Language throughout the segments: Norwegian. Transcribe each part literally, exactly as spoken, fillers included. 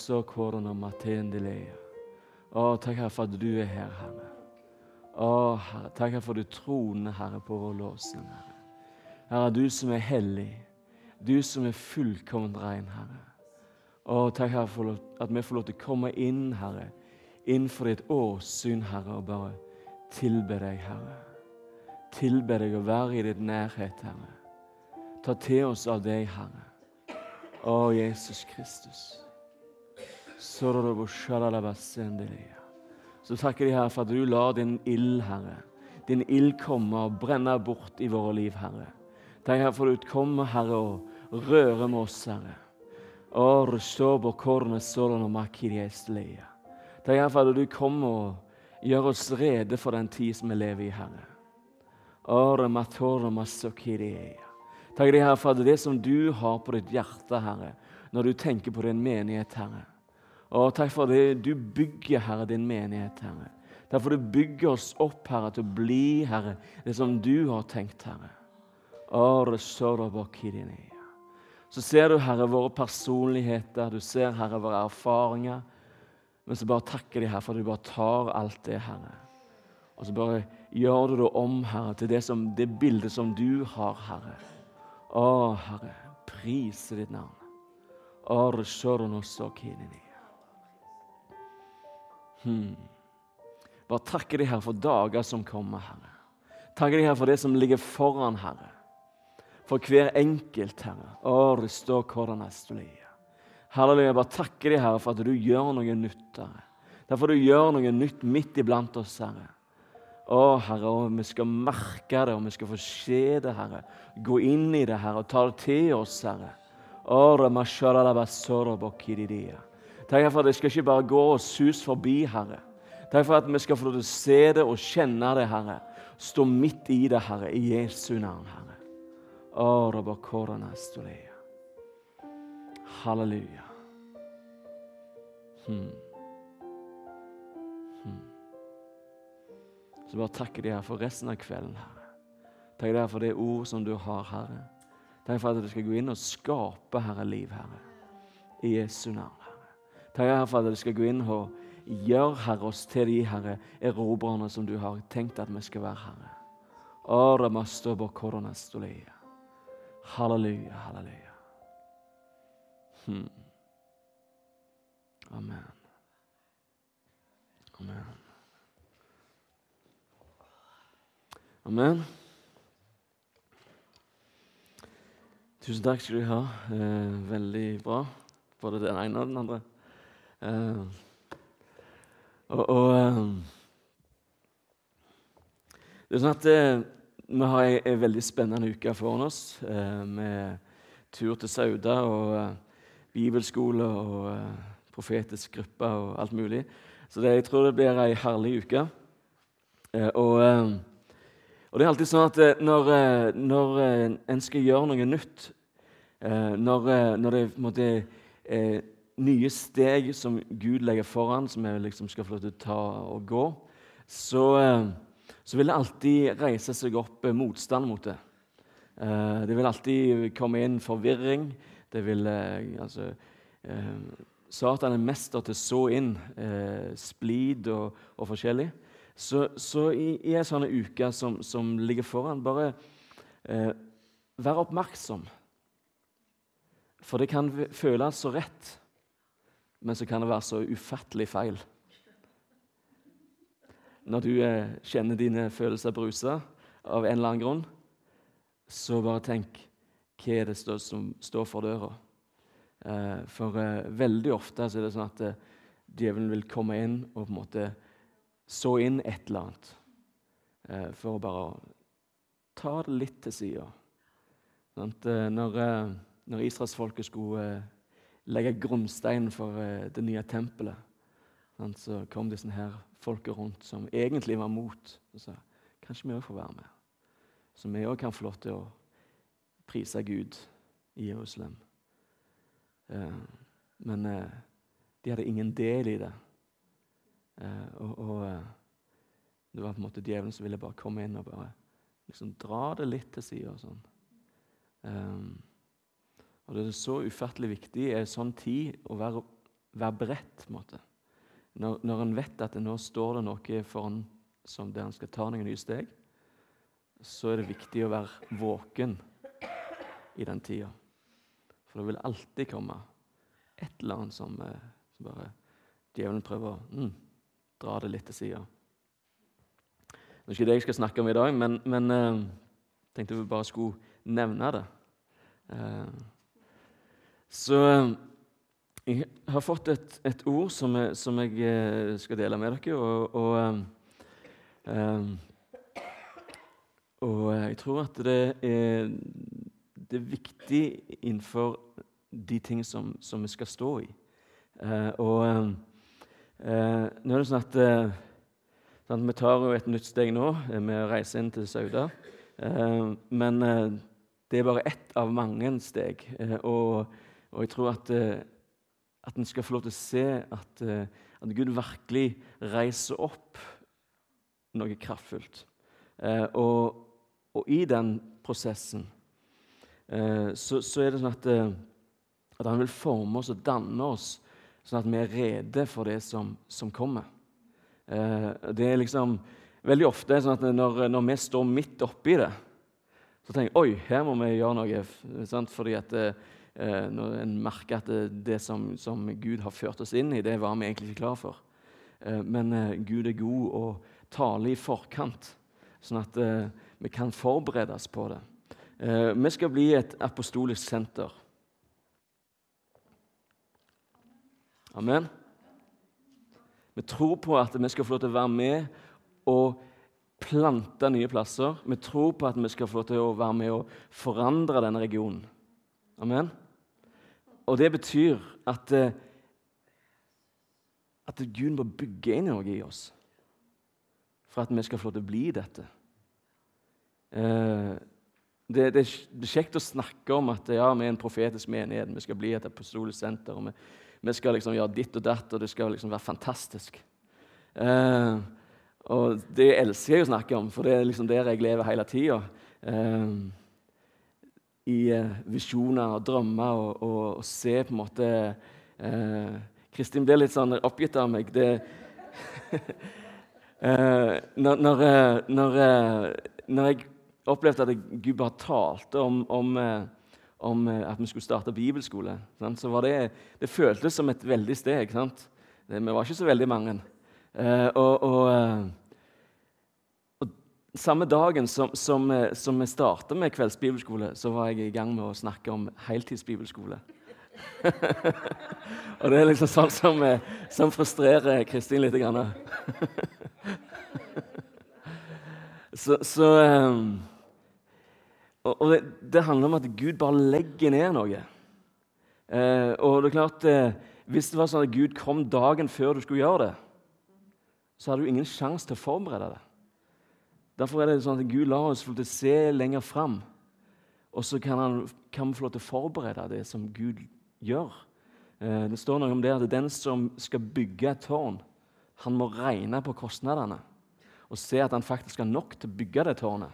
Så korona matendelea. Å, takk Herre for at du er her, Herre. Å, Herre, takk Herre for du troner, Herre, på vår låsen, Herre. Herre, du som er hellig, du som er fullkomment ren, Herre. Å, takk Herre for at vi får lov til å komme inn, Herre, innenfor ditt åsyn, Herre, og bare tilbe deg, Herre. Tilbe deg og være i ditt nærhet, Herre. Ta til oss av deg, Herre. Å, Jesus Kristus. Så takker de, Herre, for at du lar din ild, Herre, din ild komme og brenne bort i våre liv, Herre. Takk, Herre, for at du kommer, Herre, og rører med oss, Herre. Å, røstobo korne solon og makiriestelia. Takk, Herre, for at du kommer og gjør oss rede for den tid som vi lever i, Herre. Å, rematore masokiria. Takk, Herre, for at det som du har på ditt hjerte, Herre, når du tenker på din menighet, Herre. Og takk for det du bygger, Herre, din menighet, Herre. Takk for du bygger oss opp, Herre, til å bli, Herre, det som du har tenkt, Herre. Så ser du, Herre, våre personligheter, du ser, Herre, våre erfaringer, men så bare takker de, Herre, for du bare tar alt det, Herre. Og så bare gjør du det om, Herre, til det, som, det bildet som du har, Herre. Å, Herre, prise ditt navn. Å, resjoronosokidini. Hmm. Bare takke deg, Herre, for dager som kommer, Herre. Takke deg, Herre, for det som ligger foran, Herre. For hver enkelt, Herre. Å, restå koronastolia. Halleluja, bare takke deg, Herre, for at du gjør noe nytt, Herre. Derfor du gjør noe nytt midt iblant oss, Herre. Å, Herre, og vi skal merke det, og vi skal få se det, Herre. Gå inn i det, Herre, og ta det til oss, Herre. Å, ramasharabasorobokididia. Takk for at det skal ikke bare gå og sus forbi, Herre. Takk for at vi skal få lov til å se det og kjenne det, Herre. Stå midt i det, Herre, i Jesu navn, Herre. Å, rabakoranastoleia. Halleluja. Hmm. Hmm. Så bare takker deg, Herre, for resten av kvelden, Herre. Takk deg for det ord som du har, Herre. Takk for at du skal gå inn og skape, Herre, liv, Herre. I Jesu navn. Takk, Herre, for at du skal gå inn og gjøre, Herre, oss til de, Herre, erobrerne som du har tenkt at vi skal være, Herre. Åre, mastobo koronastoleia. Halleluja, halleluja. Hmm. Amen. Amen. Amen. Tusen takk skal du ha. Eh, veldig bra. Både den ene og den andre. Uh, og, og uh, det er sånn at uh, vi har en, en veldig spennende uke foran oss uh, med tur til Sauda og uh, bibelskole og uh, profetisk gruppe og alt mulig. Så det, jeg tror det blir en herlig uke. Uh, og, uh, og det er alltid sånn at uh, når, uh, når uh, en skal gjøre noe nytt, uh, når, uh, når det måtte, uh, nye steg som Gud legger foran, som vi liksom skal få lov til å ta og gå, så, så vil det alltid reise seg opp motstand mot det. Det vil alltid komme inn forvirring. Det vil, altså, Satan er mester til å så inn splid og, og forskjellig. Så, så i, i en sånn uke som, som ligger foran, bare eh, være oppmerksom. For det kan føles så rett, men så kan det være så ufattelig feil. Når du eh, kjenner dine følelser bruse av en eller annen grunn, så bare tenk, hva er det stå, som står for døra? Eh, for eh, veldig ofte så er det sånn at eh, djevelen vil komme inn og på en måte så inn et eller annet, eh, for å bare ta det litt til siden. Sånn at, eh, når, eh, når Israelsfolket skulle eh, legge grunnsteinen for uh, det nye tempelet, sånn, så kom disse her folket rundt som egentlig var mot, og sa, kanskje vi også får være med. Så vi også kan få lov til å prise Gud i Jerusalem. Uh, men uh, de hadde ingen del i det. Uh, og og uh, det var på en måte djevelen som ville bare komme inn og bare liksom dra det litt til siden og sånn. Um, Og det er så ufattelig viktig i en sånn tid å være være beredt, på en måte. Når, når en vet at det nå står det noe foran som der en skal ta noen nye steg, så er det viktig å være våken i den tida. For det vil alltid komme et eller annet som, eh, som bare djevelen prøver å mm, dra det litt til siden. Det er ikke det jeg skal snakke om i dag, men, men eh, tenkte vi bare skulle nevne det. Eh, så eh, jeg har fått et, et ord som jeg, som jeg eh, skal dele med dere, og, og, eh, eh, og jeg tror at det er, det er viktig innenfor de ting som, som vi skal stå i. Eh, og eh, nå er det sånn at eh, sånn, vi tar jo et nytt steg nå med å reise inn til Sauda, eh, men eh, det er bare ett av mange steg, eh, og, og jeg tror at eh, at en skal få lov til å se at, uh, at Gud virkelig reiser opp noe kraftfullt. Uh, og, og i den prosessen uh, så, så er det sånn at, uh, at han vil forme oss og danne oss sånn at vi er rede for det som, som kommer. Uh, det er liksom veldig ofte sånn at når, når vi står midt oppi det, så tenker jeg, oi, her må vi gjøre noe, sant? Fordi at uh, Eh, når en merker at det, det som, som Gud har ført oss inn i, det var vi egentlig ikke klar for. Eh, men eh, Gud er god og taler i forkant, sånn at eh, vi kan forberede oss på det. Eh, vi skal bli et apostolisk senter. Amen. Vi tror på at vi skal få lov til å være med og plante nye plasser. Vi tror på at vi skal få lov til å være med og forandre denne regionen. Amen. Og det betyr at, at Gud må bygge inn noe i oss for at vi skal få lov til å bli dette. Eh, det, det, det er kjekt å snakke om at ja, vi er en profetisk menighet, vi skal bli et apostolisk senter, og vi, vi skal liksom gjøre ditt og datt, og det skal liksom være fantastisk. Eh, og det elsker jeg å snakke om, for det er liksom der jeg lever hele tiden. Eh, i uh, visjoner og drømmer og, og, og se på en måte uh, Kristin blir litt sånn oppgitt av meg. Det, uh, når, når, uh, når, uh, når jeg opplevde at Gud bare talte om, om, uh, om uh, at vi skulle starte bibelskole, sant? Så var det, det føltes som et veldig steg. Sant? Det, vi var ikke så veldig mange. Uh, og, og uh, Samme dagen som, som, som vi startet med kveldsbibelskole, så var jeg i gang med å snakke om heltidsbibelskole. Og det er liksom sånn som, som frustrerer Kristin litt. så så um, og, og det, det handler om at Gud bare legger ned noe. Uh, og det er klart, uh, hvis det var sånn at Gud kom dagen før du skulle gjøre det, så hadde du ingen sjanse til å forberede det. Derfor er det sånn at Gud lar oss få lov til å se lenger fram, og så kan, han, kan vi få lov til å forberede det som Gud gjør. Eh, det står noe om det at den som skal bygge et tårn, han må regne på kostnadene og se at han faktisk har nok til å bygge det tårnet.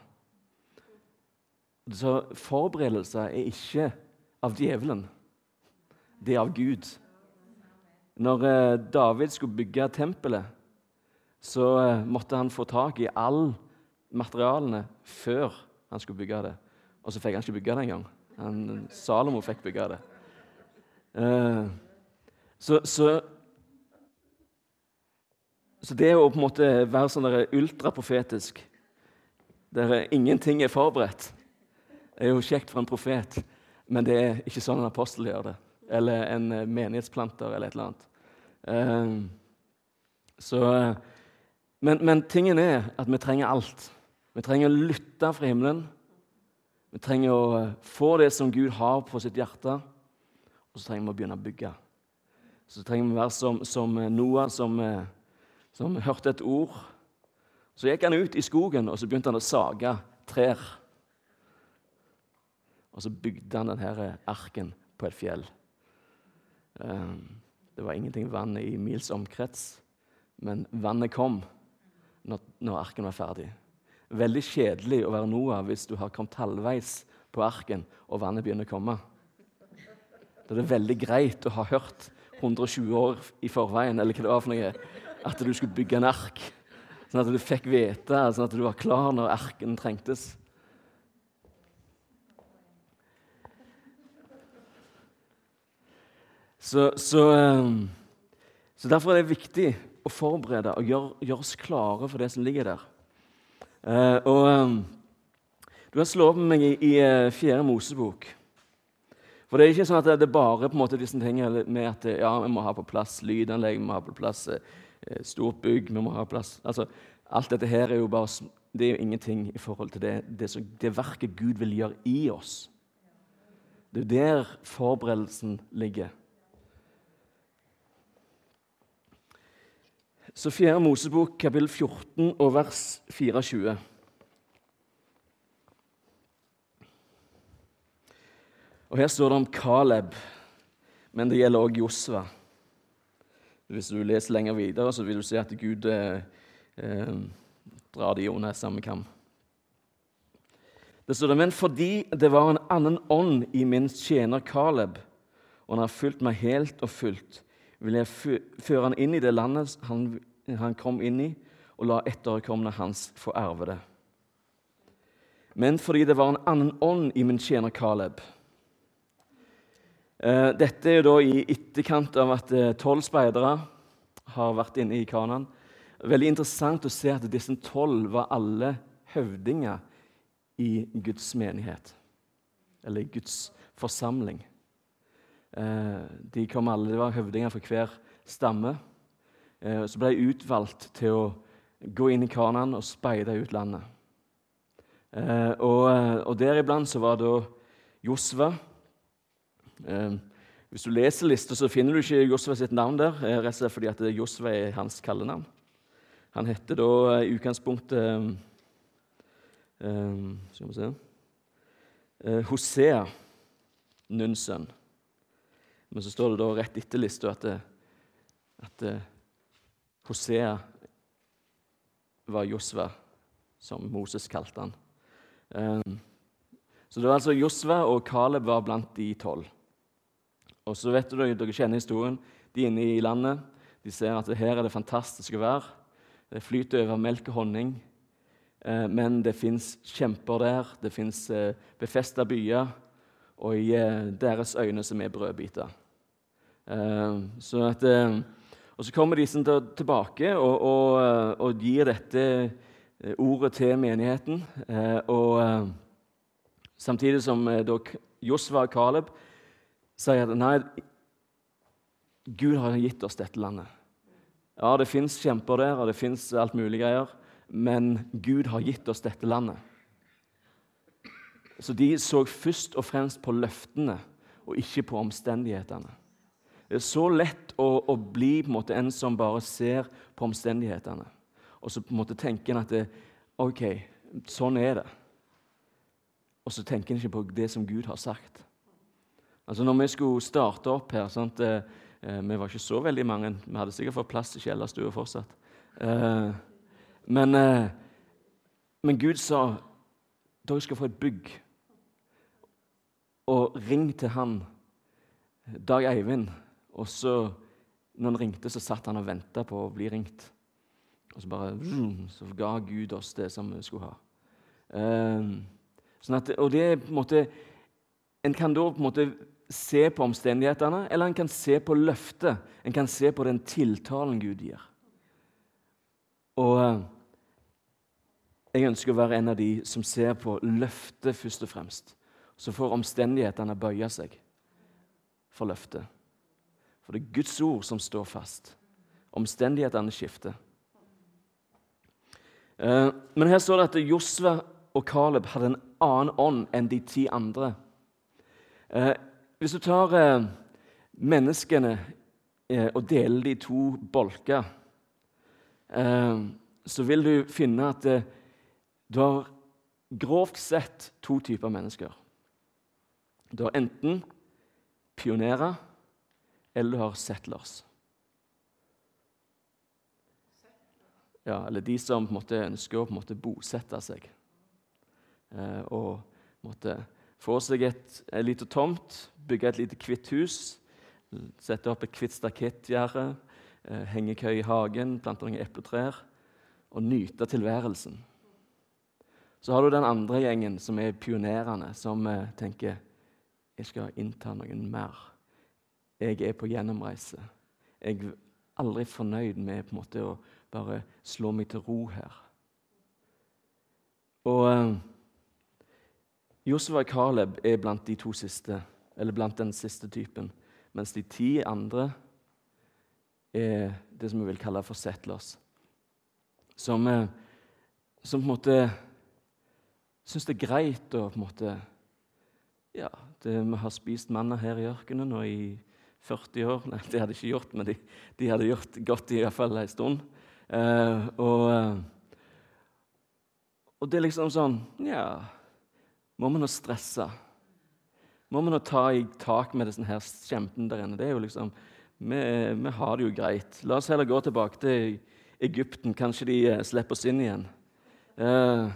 Så forberedelser er ikke av djevelen, det er av Gud. Når eh, David skulle bygge tempelet, så eh, måtte han få tak i all materialene før han skulle bygge det. Og så fikk han ikke bygge det engang. Han, Salomo fikk bygge det. Uh, så, så, så det å på en måte være sånn der ultraprofetisk, der ingenting er forberedt, er jo kjekt for en profet, men det er ikke sånn en apostel gjør det, eller en menighetsplanter eller et eller annet. Uh, så, men, men tingen er at vi trenger alt. Vi trenger å lytte fra himmelen. Vi trenger å få det som Gud har på sitt hjerte. Og så trenger vi å begynne å bygge. Så trenger vi å være som, som Noah, som, som hørte et ord. Så gikk han ut i skogen, og så begynte han å sage trær. Og så bygde han denne arken på et fjell. Det var ingenting vann i mils omkrets, men vannet kom når, når arken var ferdig. Veldig kjedelig å være Noah hvis du har kommet halvveis på arken og vannet begynner å komme. Da er det veldig greit å ha hørt hundre og tjue år i forveien, eller hva det var for noe, at du skulle bygge en ark, sånn at du fikk vite, sånn at du var klar når arken trengtes. Så, så, så derfor er det viktig å forberede og gjøre, gjøre oss klare for det som ligger der. Uh, og um, Du kan slå opp med meg i, i uh, fjerde Mosebok. For det er ikke sånn at det er bare på en måte disse tingene med at ja, vi må ha på plass lydanlegg, vi må ha på plass uh, stort bygg, vi må ha på plass... Altså, alt dette her er jo bare det er jo ingenting i forhold til det, det, som, det verket Gud vil gjøre i oss. Det er der forberedelsen ligger. Så fjerde Mosebok, kapittel fjorten og vers fireogtjue. Og her står det om Kaleb, men det gjelder også Josva. Hvis du leser lenger videre, så vil du se at Gud eh, eh, drar de under samme kam. Det står det, men fordi det var en annen ånd i min tjener Kaleb, og han har fulgt meg helt og fullt, vil jeg føre han inn i det landet han, han kom inn i, og la etterkommerne hans få erve det. Men fordi det var en annen ånd i min tjener Kaleb. Eh, dette er jo da i etterkant av at tolv speidere har vært inne i Kanaan. Veldig interessant å se at disse tolv var alle høvdinger i Guds menighet, eller i Guds forsamling. De kom alle, det var høvdinger for hver stamme. Så ble de utvalgt til å gå inn i Kanaan og speide ut landet. Og, og deriblant så var det Josva. Hvis du leser lista, så finner du ikke Josva sitt navn der, rett og slett fordi at Josva er hans kallenavn. Han heter da i utgangspunktet skal vi se, Hosea, Nuns sønn. Men så står det da rett etter lista at, at Hosea var Josva, som Moses kalte han. Um, så det var altså Josva og Kaleb var blant de tolv. Og så vet du, dere kjenner historien, de er inne i landet, de ser at her er det fantastisk å være. Det flyter over melk og honning, uh, men det finnes kjemper der, det finnes uh, befestet byer, og i uh, deres øyne som er brødbiter. Uh, så at, uh, og så kommer de til, tilbake og, og, uh, og gir dette uh, ordet til menigheten. Uh, og uh, samtidig som uh, da Josva og Kaleb sier at nei, Gud har gitt oss dette landet. Ja, det finnes kjemper der, og det finnes alt mulig greier, men Gud har gitt oss dette landet. Så de så først og fremst på løftene, og ikke på omstendighetene. Det er så lett å, å bli på en måte en som bare ser på omstendighetene, og så på en måte tenker en at det, ok, sånn er det. Og så tenker en ikke på det som Gud har sagt. Altså når vi skulle starte opp her, sant, eh, vi var ikke så veldig mange, vi hadde sikkert fått plass i kjellerstua fortsatt. Eh, men, eh, men Gud sa, dere skal få et bygg, og ring til han, Dag Eivind, og så, når han ringte, så satt han og ventet på å bli ringt. Og så bare, så ga Gud oss det som vi skulle ha. Eh, sånn at, og det er på en måte, en kan da på en måte se på omstendighetene, eller en kan se på løftet, en kan se på den tiltalen Gud gir. Og jeg ønsker å være en av de som ser på løftet først og fremst, så får omstendighetene bøye seg for løftet. For det er Guds ord som står fast. Omstendighetene skifter. Men her står det at Josva og Kaleb hadde en annen ånd enn de ti andre. Hvis du tar menneskene og deler de to bolker, så vil du finne at du har grovt sett to typer mennesker. Du har enten pionerer, eller du har settlers. Ja, eller de som på en måte ønsker å på en måte bosette seg. Eh, og måtte få seg et, et lite tomt, bygge et lite kvitt hus, Sette opp et kvitt stakettgjerde, eh, hengekøy i hagen, plante noen epletrær og nyte tilværelsen. Så har du den andre gjengen som er pionerene, som eh, tenker jeg skal innta noen mer. Jeg er på gjennomreise. Jeg er aldri fornøyd med på en måte å bare slå meg til ro her. Og eh, Josua og Kaleb er blant de to siste, eller blant den siste typen, mens de ti andre er det som vi vil kalle for settlers. Som, eh, som på en måte synes det er greit å på en måte, ja, det, vi har spist manna her i ørkenen nå i førti år. Nei, det hadde de ikke gjort, men de, de hadde gjort godt i hvert fall en stund. Eh, og, og det er liksom sånn, ja, må man nå stresse? Må man nå ta i tak med denne her kjempen der inne? Det er jo liksom, vi, vi har det jo greit. La oss heller gå tilbake til Egypten. Kanskje de uh, slipper oss inn igjen. Uh,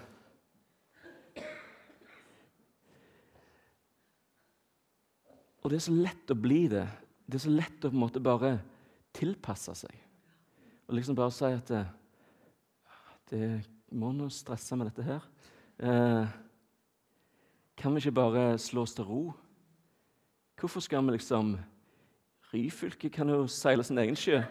og det er så lett å bli det. Det er så lett å på en måte bare tilpasse seg. Og liksom bare si at det, det må nå stresse med dette her. Uh, kan vi ikke bare slå oss til ro? Hvorfor skal vi liksom... Ryfylke kan jo seile sin egen sjø.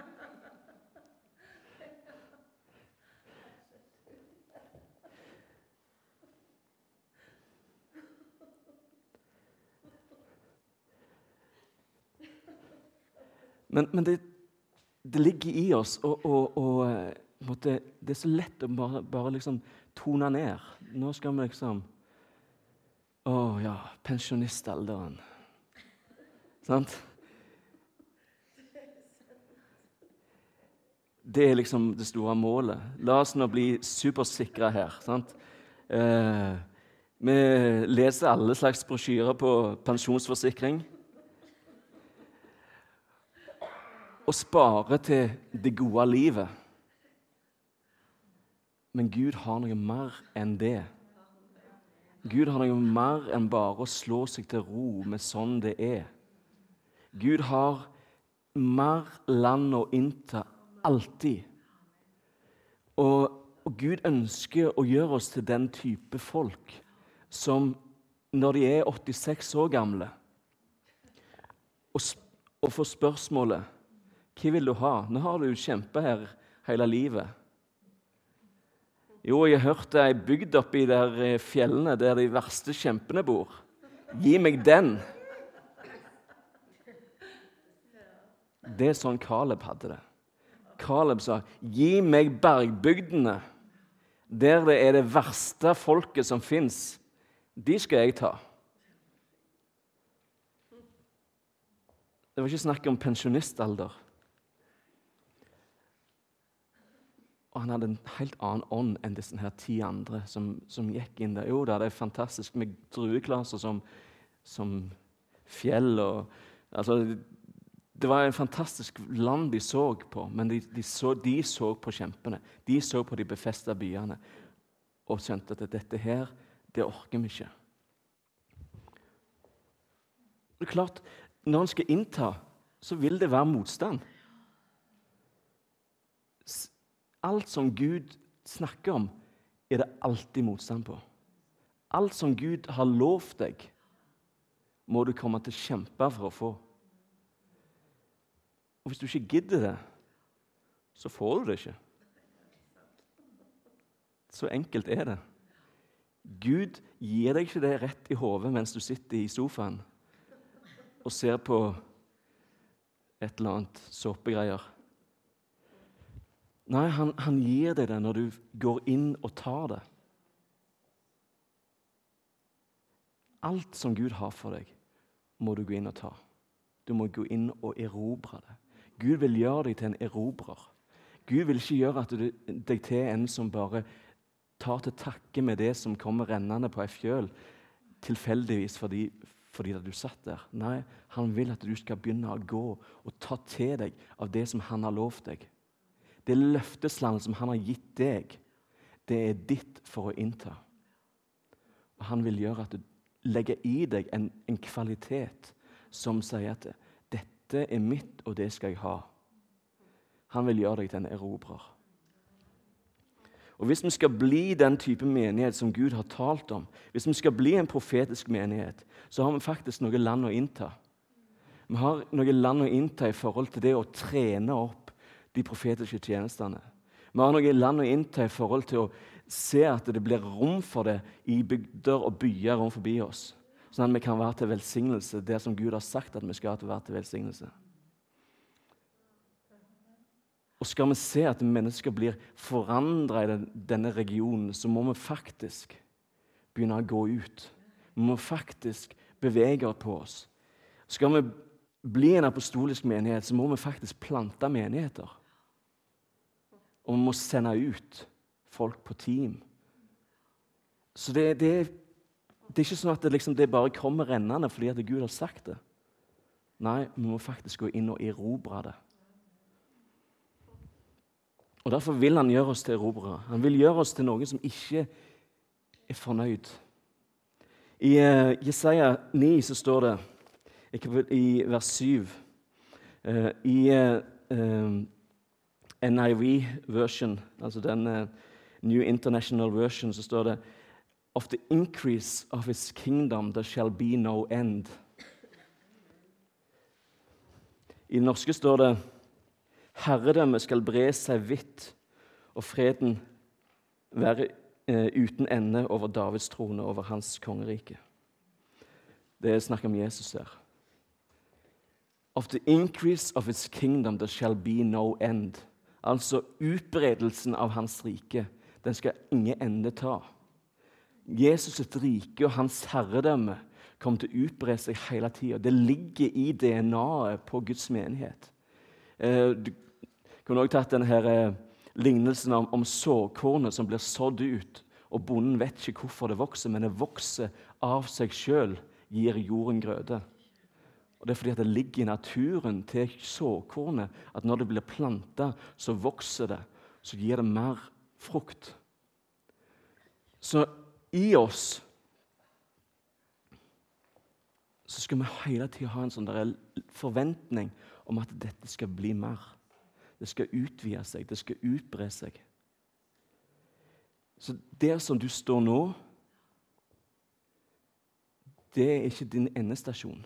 Men, men det, det ligger i oss, og, og, og måtte, det er så lett å bare, bare liksom tone ned. Nå skal vi liksom... Å ja, pensjonistalderen. Sant? Det er liksom det store målet. La oss nå bli supersikre her. Sant? Eh, vi leser alle slags brosjyrer på pensjonsforsikring. Og sparer til det gode livet. Men Gud har noe mer enn det. Gud har noe mer enn bare å slå seg til ro med sånn det er. Gud har mer land å innta alltid. Og, og Gud ønsker å gjøre oss til den type folk som når de er åttiseks år gamle og, og får spørsmålet hva vil du ha? Nå har du kjempet her hele livet. Jo, jeg har hørt det er bygd opp i der fjellene der de verste kjempene bor. Gi meg den. Det er sånn Kaleb hadde det. Kaleb sa, gi meg bergbygdene, der det er det verste folket som finnes. De skal jeg ta. Det var ikke snakk om pensjonistalder. Og han hadde en helt annen ånd enn disse her ti andre som, som gikk inn der. Jo da, det er fantastisk med drueklasser som, som fjell og... Altså, det var en fantastisk land de så på, men de, de, så, de så på kjempene. De så på de befestede byene og skjønte at dette her, det orker vi ikke. Det er klart, når han skal innta, så vil det være motstand. Alt som Gud snakker om, er det alltid motstand på. Alt som Gud har lovt deg, må du komme til å kjempe for å få. Og hvis du ikke gidder det, så får du det ikke. Så enkelt er det. Gud gir deg ikke det rett i hodet mens du sitter i sofaen og ser på et eller annet såpegreier. Nei, han, han gir deg det når du går inn og tar det. Alt som Gud har for deg, må du gå inn og ta. Du må gå inn og erobre det. Gud vil gjøre deg til en erobrer. Gud vil ikke gjøre at du, deg til en som bare tar til takke med det som kommer rennende på ei fjøl, tilfeldigvis fordi, fordi at du satt der. Nei, han vil at du skal begynne å gå og ta til deg av det som han har lovt deg. Det løfteslandet som han har gitt deg, det er ditt for å innta. Og han vil gjøre at du legger i deg en, en kvalitet som sier at dette dette er mitt, og det skal jeg ha. Han vil gjøre deg til en erobrer. Og hvis vi skal bli den type menighet som Gud har talt om, hvis vi skal bli en profetisk menighet, så har vi faktisk noe land å innta. Vi har noe land å innta i forhold til det å trene opp de profetiske tjenestene. Vi har noe land å innta i forhold til å se at det blir rom for det i bygder og byer rundt forbi oss, sånn at vi kan være til velsignelse, det som Gud har sagt at vi skal være til velsignelse. Og skal vi se at mennesker blir forandret i denne regionen, så må vi faktisk begynne å gå ut. Vi må faktisk bevege på oss. Skal vi bli en apostolisk menighet, så må vi faktisk plante menigheter. Og vi må sende ut folk på team. Så det, det, det er ikke sånn at det, liksom, det bare kommer rennende fordi at Gud har sagt det. Nei, vi må faktisk gå inn og erobre det. Og derfor vil han gjøre oss til erobrere. Han vil gjøre oss til noen som ikke er fornøyd. I uh, Jesaja ni så står det, i vers syv, uh, i uh, um, N I V-version, altså den uh, New International Version, så står det «Of the increase of his kingdom there shall be no end». I det norske står det «Herredømmet skal bre seg vidt, og freden være eh, uten ende over Davids trone, over hans kongerike». Det er snakk om Jesus her. «Of the increase of his kingdom there shall be no end». Altså utbredelsen av hans rike, den skal ingen ende ta. Jesus' rike og hans herredømme kommer til å utbre seg hele tiden. Det ligger i D N A-et på Guds menighet. Eh, du kunne også tatt denne her, eh, lignelsen om, om såkornet som blir sådd ut, og bonden vet ikke hvorfor det vokser, men det vokser av seg selv, gir jorden grøde. Og det er fordi at det ligger i naturen til såkornet, at når det blir plantet, så vokser det, så gir det mer frukt. Så i oss så skal vi hele tiden ha en sånn der forventning om at dette skal bli mer. Det skal utvide seg, det skal utbre seg. Så der som du står nå, det er ikke din endestasjon.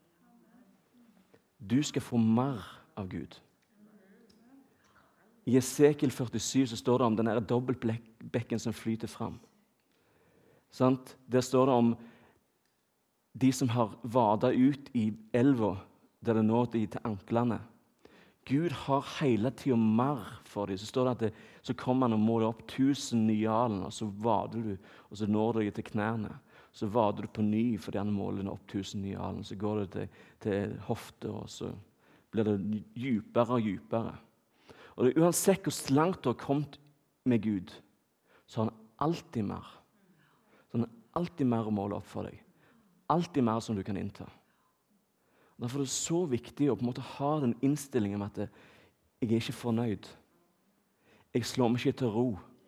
Du skal få mer av Gud. I Esekiel førtisju så står det om denne dobbeltbekken som flyter fram. Sant? Der står det om de som har vadet ut i elva, der det når de til anklene. Gud har hele tiden mer for dem. Så står det at det, så kommer han og måler opp tusen nye alen, og så vader du, og så når du til knærne. Så vader du på ny fordi han måler opp tusen nye alen. Så går du til, til hofte, og så blir det djupere og djupere. Og det, uansett hvor langt du har kommet med Gud, så har han alltid mer. Så han har alltid mer å måle opp for deg. Alltid mer som du kan innta. Derfor er det så viktig å på en måte ha den innstillingen om at jeg er ikke fornøyd. Jeg slår meg ikke til ro.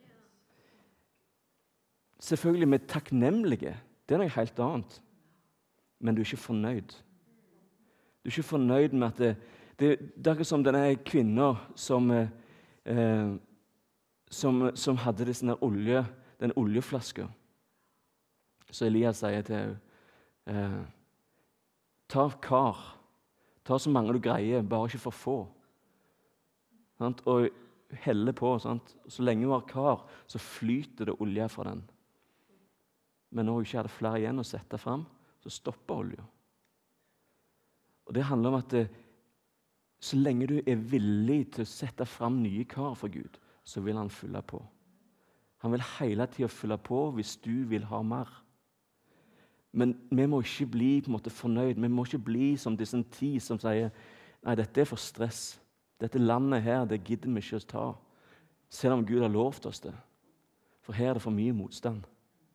Selvfølgelig med takknemlige. Det er noe helt annet. Men du er ikke fornøyd. Du er ikke fornøyd med at det, det, det er ikke som denne kvinnen som, eh, som, som hadde det sånne olje, den oljeflasken. Så Elias sier til henne, eh, ta kar. Ta så mange du greier, bare ikke for få. Sant? Og helle på. Sant? Så lenge du har kar, så flyter det olje fra den. Men når hun ikke hadde flere igjen å sette frem, så stopper olja. Og det handler om at det, så lenge du er villig til å sette frem nye kar for Gud, så vil han fylle på. Han vil hele tiden fylle på hvis du vil ha mer. Men vi må ikke bli på en måte fornøyd. Vi må ikke bli som disse ti som sier, nei, dette er for stress. Dette landet her, det gidder vi ikke å ta. Selv om Gud har lovt oss det. For her er det for mye motstand.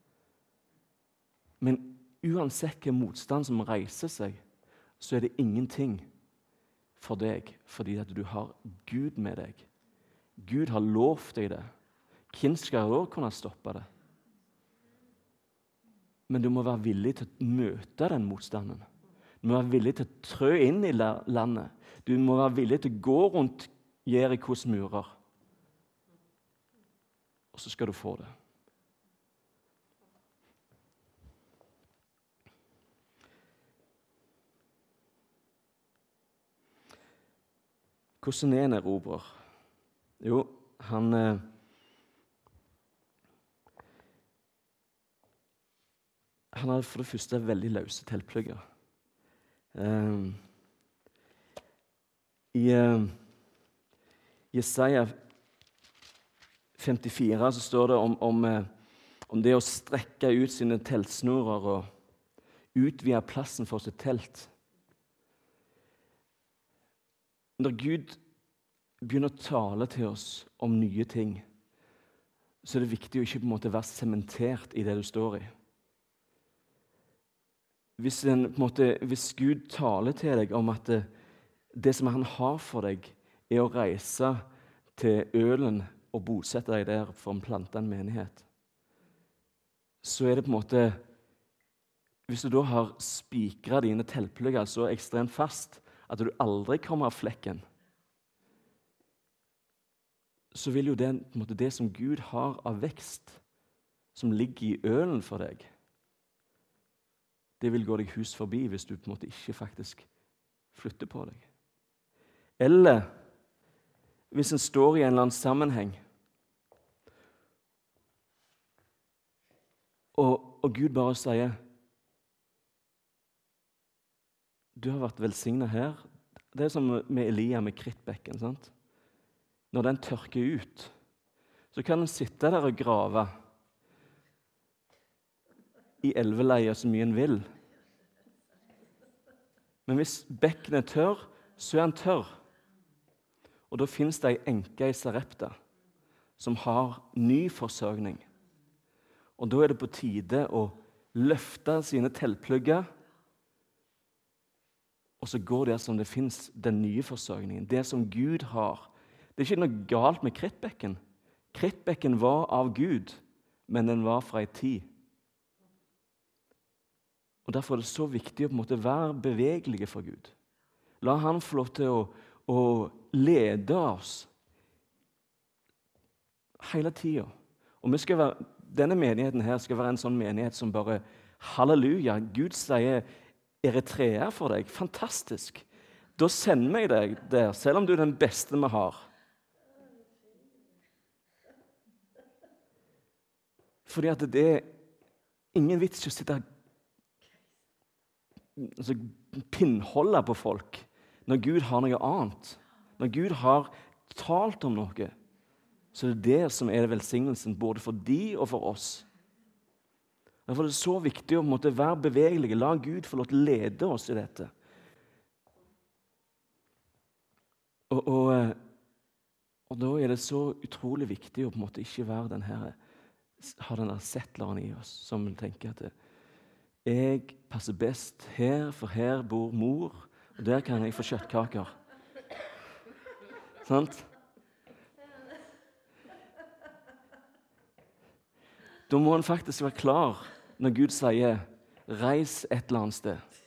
Men uansett hvilken motstand som reiser seg, så er det ingenting for deg, fordi at du har Gud med deg. Gud har lovt deg det. Hvem skal også kunne stoppe det? Men du må være villig til å møte den motstanden. Du må være villig til å trø inn i landet. Du må være villig til å gå rundt Jerikos murer. Og så skal du få det. Hvordan er en erobrer? Jo, han eh, Han har for det første veldig løse teltplugger. Um, I uh, Jesaja femtifire så står det om, om, uh, om det å strekke ut sine teltsnorer og utvide plassen for sitt telt. Når Gud begynner å tale til oss om nye ting, så er det viktig å ikke på en måte være sementert i det du står i. Hvis, en, på en måte, hvis Gud taler til deg om at det, det som han har for deg, er å reise til Ølen og bosette deg der for å plante en menighet, så er det på en måte, hvis du da har spikret dine teltplugger så ekstremt fast at du aldri kommer av flekken, så vil jo det, på en måte, det som Gud har av vekst, som ligger i Ølen for deg, det vil gå deg hus forbi hvis du på en måte ikke faktisk flytter på deg. Eller hvis en står i en eller annen sammenheng, og, og Gud bare sier, du har vært velsignet her. Det er som med Elia med krittbekken, sant? Når den tørker ut, så kan en sitte der og grave i elveleier så mye en vil. Men hvis bekken er tørr, så er han tørr. Og da finnes det en enke i Sarepta som har ny forsørgning. Og da er det på tide å løfte sine teltplugger, og så går det som det finnes den nye forsørgningen, det som Gud har. Det er ikke noe galt med krittbekken. Krittbekken var av Gud, men den var fra en tid. Og derfor er det så viktig å på en måte være bevegelige for Gud. La han få lov til å, å lede oss hele tiden. Og vi skal være, denne menigheten her skal være en sånn menighet som bare, halleluja, Gud sier Eritrea for deg, fantastisk. Da sender jeg deg der, selv om du er den beste vi har. Fordi at det er ingen vits til å sitte altså, pinnholde på folk når Gud har noe annet. Når Gud har talt om noe, så er det det som er velsignelsen både for de og for oss. Derfor er det så viktig å måtte være bevegelige. La Gud få lov til å lede oss i dette. Og, og, og da er det så utrolig viktig å på en måte ikke være den her, ha den der settleren i oss som vil tenke at det, jeg passer best her, for her bor mor, og der kan jeg få kjøttkaker. Sant? Da må en faktisk være klar når Gud sier, reis et eller annet sted.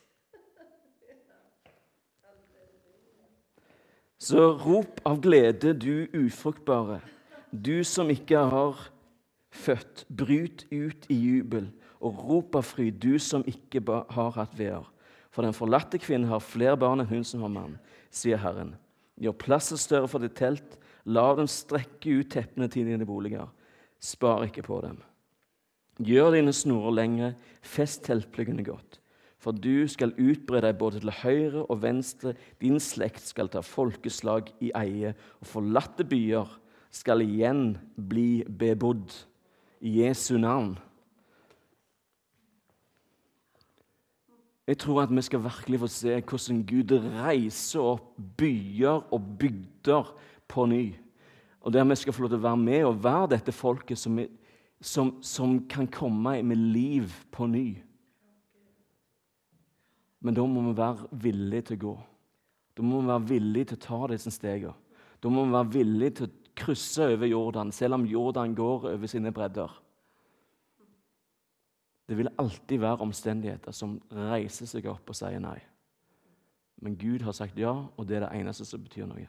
Så rop av glede, du ufruktbare, du som ikke har født, bryt ut i jubel, og rop av fryd, du som ikke har hatt veer. For den forlatte kvinnen har flere barn enn hun som har mann, sier Herren. Gjør plasser større for ditt telt, la dem strekke ut teppene til dine boliger. Spar ikke på dem. Gjør dine snorer lengre, fest teltpluggene godt. For du skal utbre deg både til høyre og venstre, din slekt skal ta folkeslag i eie, og forlatte byer skal igjen bli bebodd i Jesu navn. Jeg tror at vi skal virkelig få se hvordan Gud reiser opp byer og bygder på ny. Og der vi skal få lov til å være med og være dette folket som, som, som kan komme med liv på ny. Men da må vi være villige til å gå. Da må vi være villige til å ta disse stegene. Da må vi være villige til å krysse over Jordan, selv om Jordan går over sine bredder. Det vil alltid være omstendigheter som reiser seg opp og sier nei. Men Gud har sagt ja, og det er det eneste som betyr noe.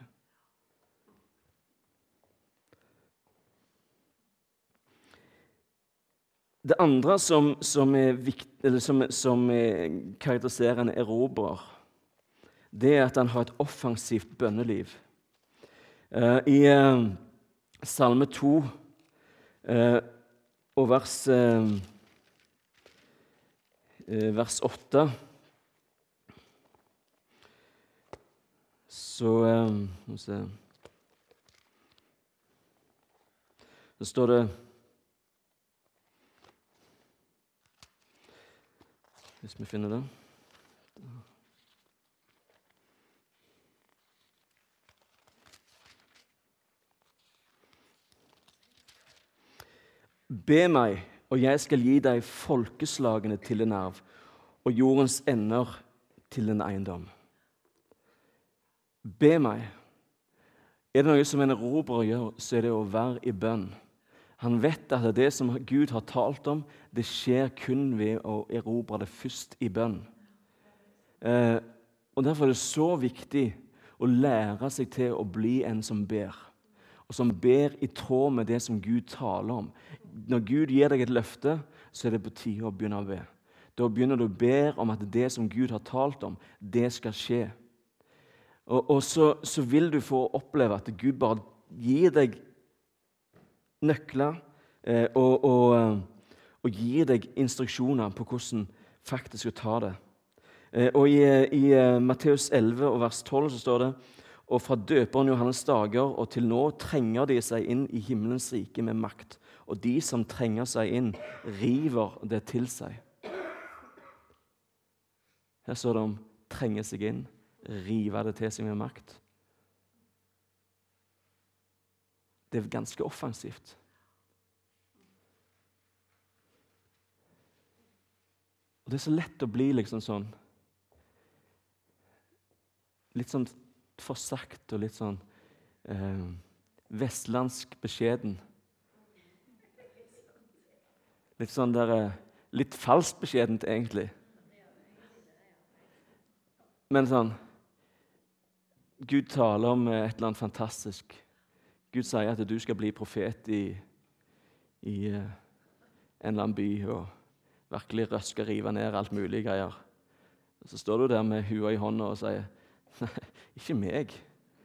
Det andre som, som, er vikt, eller som, som er karakteriserer en erobrer, det er at han har et offensivt bønneliv. Uh, I uh, Salme to uh, og vers, uh, uh, vers åtte så uh, må vi se. Så står det Hvis vi finner det. Be meg, og jeg skal gi deg folkeslagene til en arv, og jordens ender til en eiendom. Be meg. Er det noe som en erobrer gjør, så er det å være i bønn. Han vet at det som Gud har talt om, det skjer kun ved å erobre det først i bønn. Eh, og Derfor er det så viktig å lære seg til å bli en som ber, og som ber i tråd med det som Gud taler om. Når Gud gir deg et løfte, så er det på tide å begynne å be. Da begynner du å be om at det som Gud har talt om, det skal skje. Og, og så, så vil du få oppleve at Gud bare gir deg nøkler eh, og, og, og gir deg instruksjoner på hvordan faktisk å ta det. Eh, og I, i Matteus elleve og vers tolv så står det: og fra døperen Johannes dager og til nå trenger de seg inn i himmelens rike med makt, og de som trenger seg inn, river det til seg. Her står det om trenger seg inn, rive det til seg med makt. Det er ganske offensivt. Og det er så lett å bli liksom sånn litt sånn forsagt og litt sånn eh, vestlandsk beskjeden. Litt sånn der, litt falskt beskjedent egentlig. Men sånn, Gud taler om et eller annet fantastisk. Gud sier at du skal bli profet i, i en eller annen by og virkelig røske, rive ned alt mulig greier. Og så står du der med hua i hånda og sier, nei, ikke meg.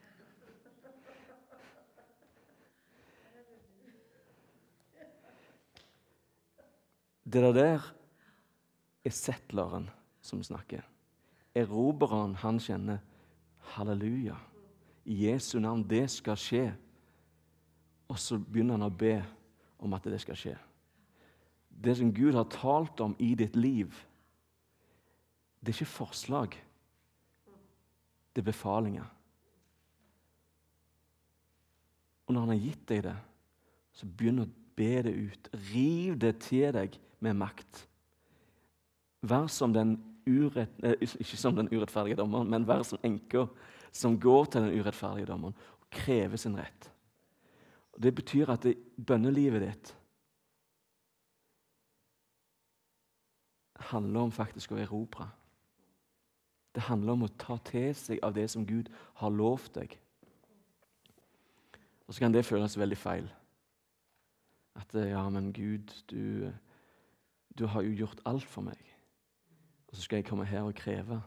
Det der er settleren som snakker. Erobreren, han kjenner halleluja. I Jesu navn, det skal skje. Og så begynner han å be om at det skal skje. Det som Gud har talt om i ditt liv, det er ikke forslag. Det er befalinger. Og når han har gitt deg det, så begynner å be det ut. Riv det til deg med makt. Vær som den urett, eh, ikke som den urettferdige dommeren, men vær som enker som går til den urettferdige dommeren og krever sin rett. Det betyr at det, bønnelivet ditt handler om faktisk å erobre. Det handler om å ta til seg av det som Gud har lovt deg. Og så kan det føles veldig feil. At ja, men Gud, du, du har jo gjort alt for meg. Og så skal jeg komme her og kreve.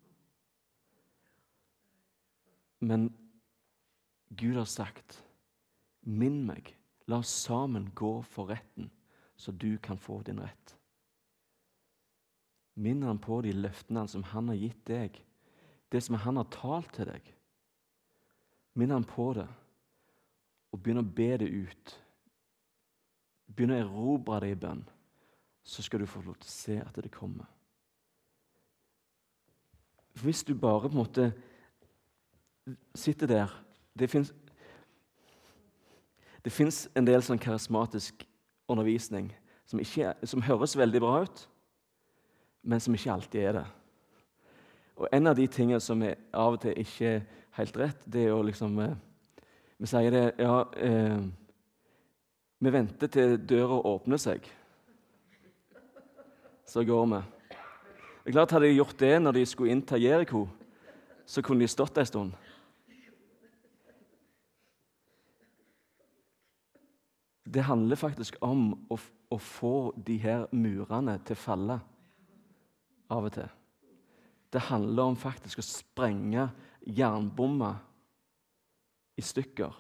Men Gud har sagt, minn meg, la oss sammen gå for retten, så du kan få din rett. Minn han på de løftene som han har gitt deg, det som han har talt til deg. Minn han på det, og begynn å be det ut. Begynn å erobre det i bønn, så skal du få lov til å se at det kommer. For hvis du bare på en måte sitter der, det finnes Det finnes en del sånn karismatisk undervisning som, ikke, som høres veldig bra ut, men som ikke alltid er det. Og en av de tingene som er av og til ikke er helt rett, det er jo liksom eh, vi sier det, ja, eh, vi venter til døra åpner seg. Så går vi. Det er klart, hadde de gjort det når de skulle inn til Jericho, så kunne de stått en stund. Det handler faktisk om å, å få de her murene til å falle av og til. Det handler om faktisk å sprenge jernbommer i stykker.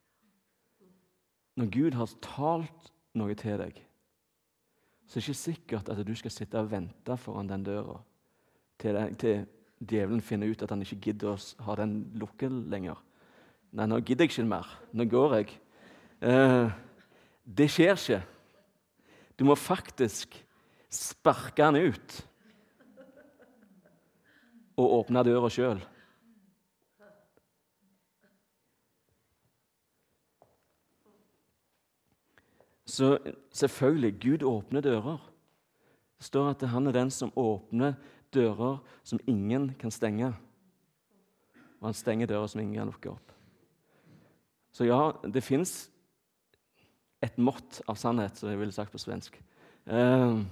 Når Gud har talt noe til deg, så er det ikke sikkert at du skal sitte og vente foran den døra til, til djevelen finner ut at han ikke gidder å ha den lukket lenger. Nei, nå gidder jeg ikke mer. Nå går jeg. Eh, det skjer ikke. Du må faktisk sparke han ut og åpne døra selv. Så selvfølgelig, Gud åpner dører. Det står at han er den som åpner dører som ingen kan stenge. Og han stenger dører som ingen kan lukke opp. Så ja, det finnes et mått av sannhet, som jeg ville sagt på svensk. Eh,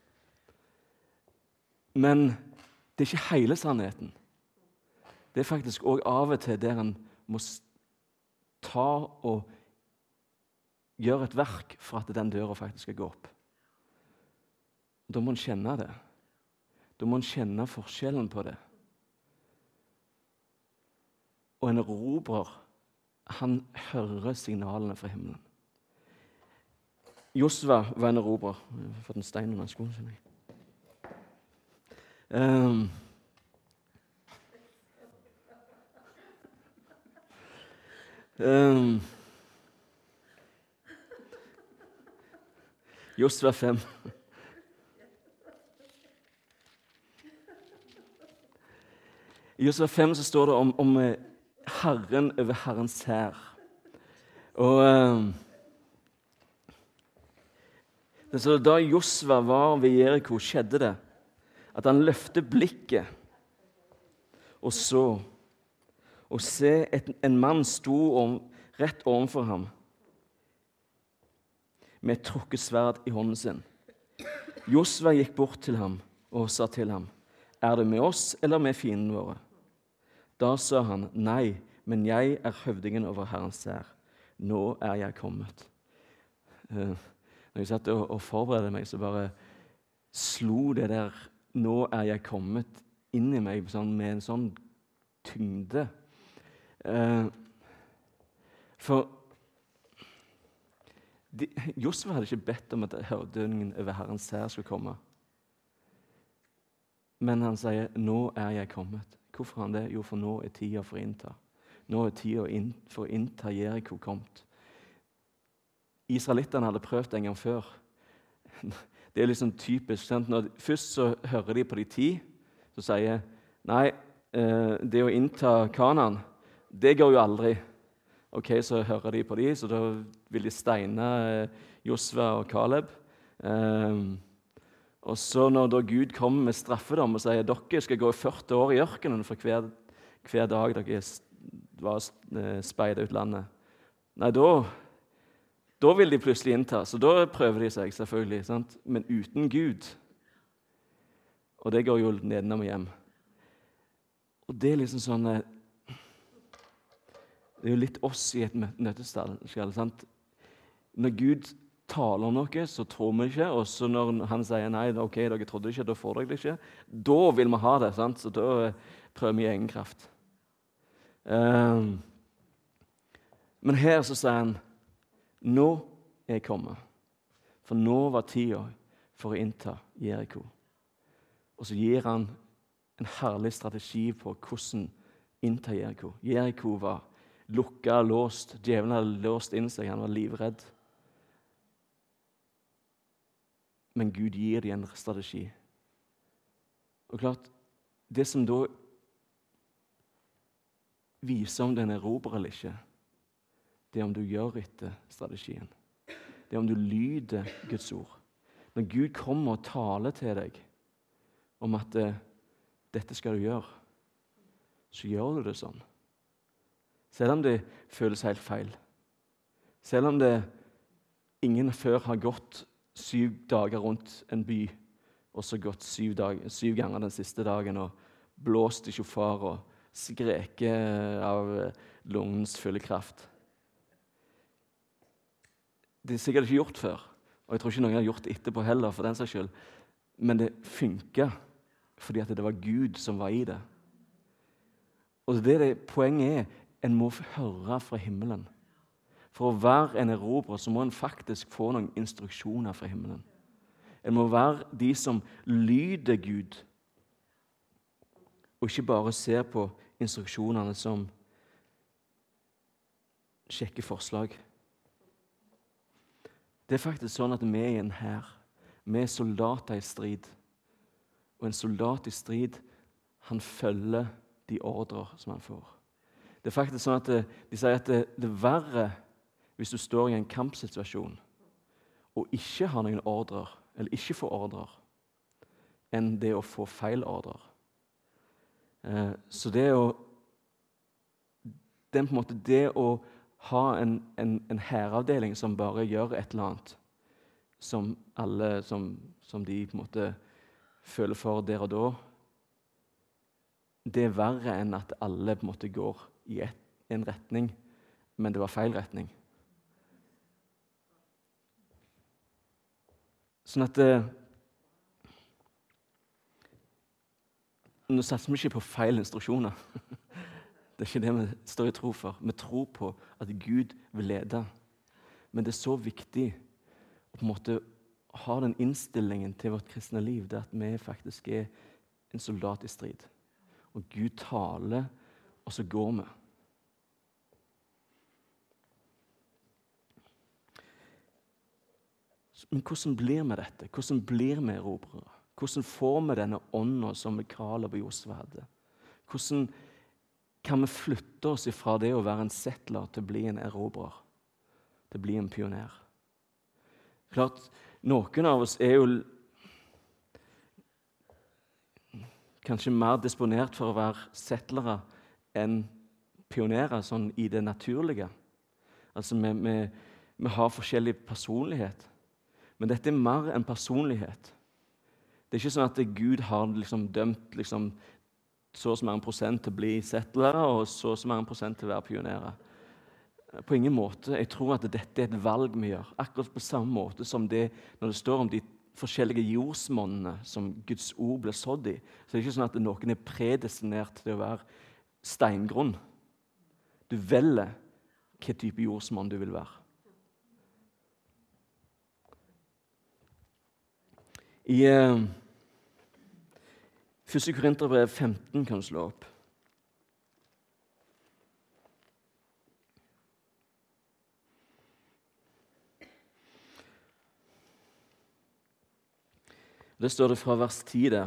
men det er ikke hele sannheten. Det er faktisk også av og til der en må ta og gjøre et verk for at den døra faktisk skal gå opp. Da må en kjenne det. Da må en kjenne forskjellen på det. Og en erobrer, han hører signalene fra himmelen. Josva var en erobrer. Jeg har fått en stein under skoen, skjønner jeg. Um, um, Josva fem. I Josva fem så står det om, om Herren over Herrens hær. Og um, det så da Josva var ved Jericho, skjedde det at han løftet blikket og så, og se et, en mann sto om, rett ovenfor ham med et trukket sverd i hånden sin. Josva gikk bort til ham og sa til ham, er det med oss eller med fienden våre? Da sa han, nei, men jeg er høvdingen over Herrens hær. Nå er jeg kommet. Uh, når jeg satt og, og forberedte meg, så bare slo det der, nå er jeg kommet inn i meg sånn, med en sånn tyngde. Uh, for de, Josva hadde ikke bedt om at høvdingen over Herrens hær skulle komme. Men han sier, nå er jeg kommet. Hvorfor han det? Jo, for nå er tida for å innta. Nå er tida for å innta Jericho kommet. Israelittene hadde prøvd en gang før. Det er liksom typisk. Sant? Når, først så hører de på de ti, så sier nei, det å innta Kanaan, det går jo aldri. Ok, så hører de på de, så da vil de steine Josva og Kaleb. Um, og så når da Gud kommer med straffedom og sier dere skal gå førti år i ørkenen for hver, hver dag dere var speidet ut landet. Nei, da, da vil de plutselig innta, så da prøver de seg selvfølgelig, sant? Men uten Gud. Og det går jo nedenom og hjem. Og det er liksom sånn, det er jo litt oss i et nøtteskall, sant? Når Gud taler om noe, så tror vi ikke, og så når han sier nei, ok, dere trodde ikke, da får dere det ikke, da vil vi ha det, sant? Så da prøver vi i egen kraft. Um, men her så sier han, nå er jeg kommet, for nå var tida for å innta Jericho. Og så gir han en herlig strategi på hvordan innta Jericho. Jericho var lukket og låst, djevelen hadde låst inn seg, han var livredd. Men Gud gir dem en strategi. Og klart, det som da viser om den erobrer eller ikke, det er om du gjør etter strategien. Det er om du lyder Guds ord. Når Gud kommer og taler til deg om at uh, dette skal du gjøre, så gjør du det sånn. Selv om det føles helt feil. Selv om det ingen før har gått syv dager rundt en by, og så gått syv, dag, syv ganger den siste dagen, og blåst i sjåfar, og skreket av lungens fyllekraft. Det er sikkert ikke gjort før, og jeg tror ikke noen har gjort det etterpå heller, for den saks skyld. Men det funket fordi at det var Gud som var i det. Og det, det poenget er, en må høre fra himmelen. For å være en erobrer så må en faktisk få noen instruksjoner fra himmelen. En må være de som lyder Gud, og ikke bare ser på instruksjonene som kjekke forslag. Det er faktisk sånn at vi er en hær. Vi er soldater i strid. Og en soldat i strid, han følger de ordrer som han får. Det er faktisk sånn at det, de sier at det, det er verre hvis du står i en kampsituasjon og ikke har noen ordrer, eller ikke får ordrer, enn det å få feil ordrer. Eh, så det å det er på en måte det å ha en, en, en hæravdeling som bare gjør et eller annet som alle, som, som de på en måte føler for der og da, det er verre enn at alle på en måte går i et, en retning, men det var feil retning. Sånn at eh, nå satser vi ikke på feil instruksjoner. Det er ikke det vi står i tro for. Vi tror på at Gud vil lede. Men det er så viktig å på en måte ha den innstillingen til vårt kristne liv, det at vi faktisk er en soldat i strid. Og Gud taler, og så går vi. Men hvordan blir vi dette? Hvordan blir vi erobrere? Hvordan får vi denne ånden som Kaleb og Josva hadde? Hvordan kan vi flytte oss ifra det å være en settler til å bli en erobrer? Til å bli en pioner? Klart, noen av oss er jo kanskje mer disponert for å være settlere enn pionerer sånn i det naturlige. Altså, vi, vi, vi har forskjellig personlighet. Men dette er mer enn personlighet. Det er ikke sånn at Gud har liksom dømt liksom, så og så mange prosent til å bli settlere, og så og så mange prosent til å være pionerer. På ingen måte. Jeg tror at dette er et valg vi gjør. Akkurat på samme måte som det når det står om de forskjellige jordsmonnene som Guds ord ble sådd i. Så det er ikke sånn at noen er predestinert til å være steingrunn. Du velger hvilken type jordsmonn du vil være. I eh, første Korinterbrev femten kan du slå opp. Det står det fra vers ti der.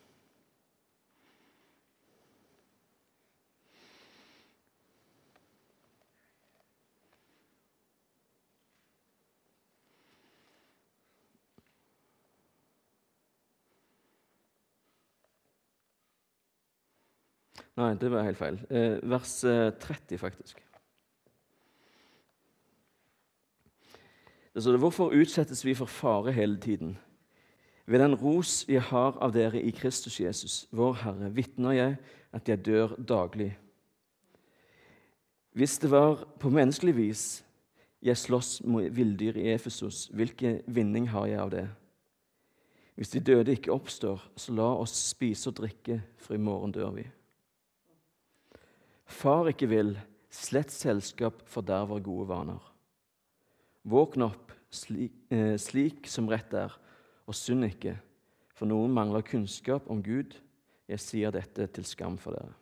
Nei, det var helt feil. Eh, vers tretti, faktisk. Det står det, hvorfor utsettes vi for fare hele tiden? Ved den ros jeg har av dere i Kristus Jesus, vår Herre, vitner jeg at jeg dør daglig. Hvis det var på menneskelig vis jeg slåss mot villdyr i Efesos, hvilken vinning har jeg av det? Hvis de døde ikke oppstår, så la oss spise og drikke, for i morgen dør vi. Far ikke vil, slett selskap forderver gode vaner. Våkn opp slik, eh, slik som rett er, og synd ikke, for noen mangler kunnskap om Gud. Jeg sier dette til skam for dere.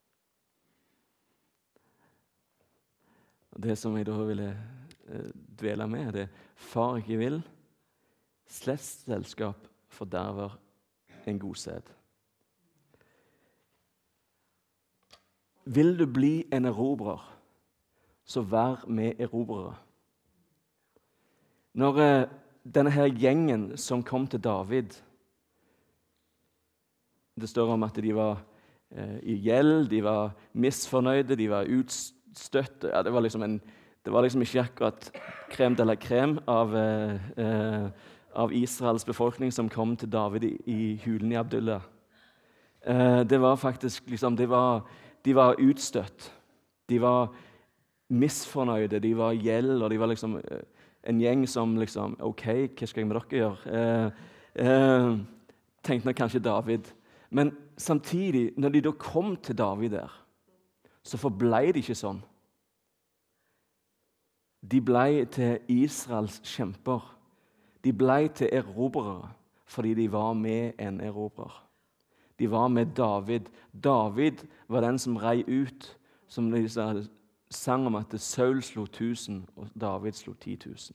Det som jeg da ville eh, dvele med, det er far ikke vil, slett selskap forderver en god sed. Vil du bli en erobrer, så vær med erobrere. Når eh, denne her gjengen som kom til David, det står om at de var eh, i gjeld, de var misfornøyde, de var utstøtte. Ja, det var liksom en, det var liksom ikke akkurat krem de la krem av, eh, av Israels befolkning som kom til David i, i hulen i Abdullah. Eh, det var faktisk liksom, det var, de var utstøtt. De var misfornøyde, de var gjeld, og de var liksom en gjeng som liksom, ok, hva skal jeg med dere gjøre? Eh, eh, tenkte nok kanskje David. Men samtidig, når de da kom til David der, så forblei de ikke sånn. De ble til Israels kjemper. De ble til erobrere, fordi de var med en erobrer. De var med David. David var den som rei ut, som de sang om at Saul slo tusen, og David slo ti tusen.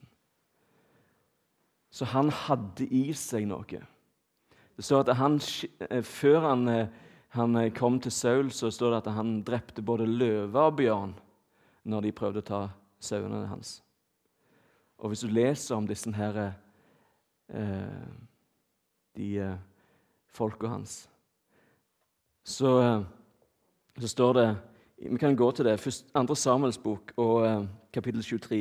Så han hadde i seg noe. Det står at han, før han, han kom til Saul, så står det at han drepte både løve og bjørn når de prøvde å ta sauene hans. Og hvis du leser om disse her, eh, de eh, folka hans, så, eh, så står det, vi kan gå til det, først andre Samuels bok og eh, kapittel tjuetre.